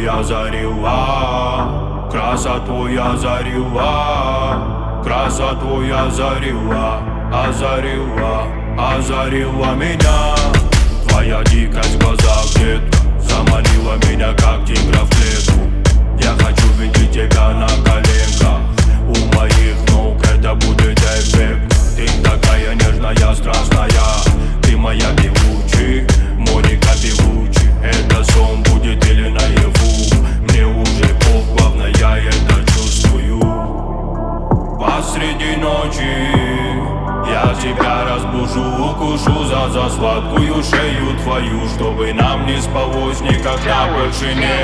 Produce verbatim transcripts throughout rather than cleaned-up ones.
красотой озарила, красотой озарила, красотой озарила, озарила, озарила меня. Твоя дикость в глазах, детка, заманила меня, как тигра в клетку. Я хочу видеть тебя на коленках, у моих ног это будет эффект. Ты такая нежная, страстная, ты моя Белучи, Моника Белучи. Это сон будет или наяву, мне уже пох, главное я это чувствую. Посреди ночи я тебя разбужу, укушу за, за сладкую шею твою, чтобы нам не спалось никогда больше не.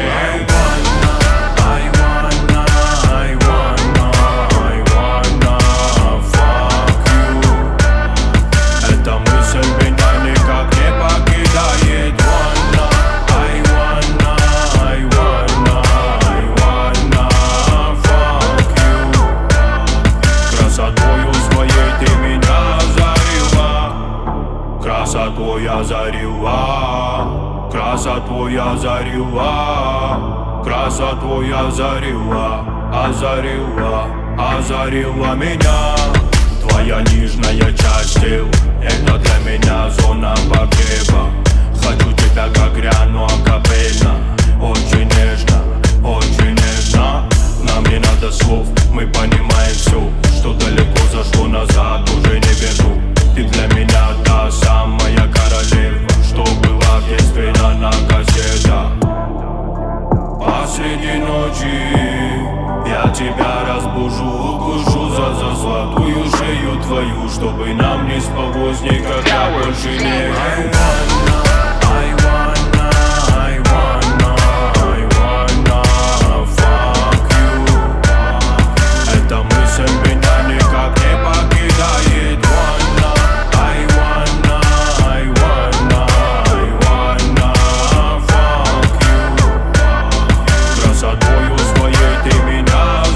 Красотой озарила, красотой озарила, красотой озарила, озарила, озарила меня. Твоя нежная часть тела, это для меня зона погреба. Хочу тебя как гряну акапельно, очень нежно, очень нежно. Нам не надо слов, мы понимаем все, что далеко зашло назад, уже не верну. Ты для меня та самая королева, что была в детстве на, на кассетах. Посреди ночи я тебя разбужу, укушу за, за сладкую шею твою, чтобы нам не спалось никогда больше не.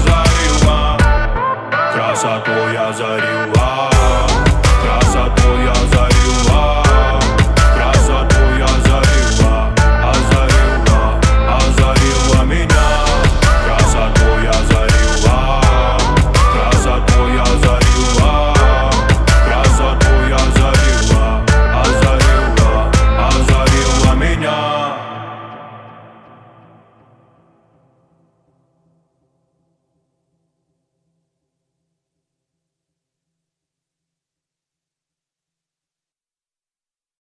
Красотой озарила, красотой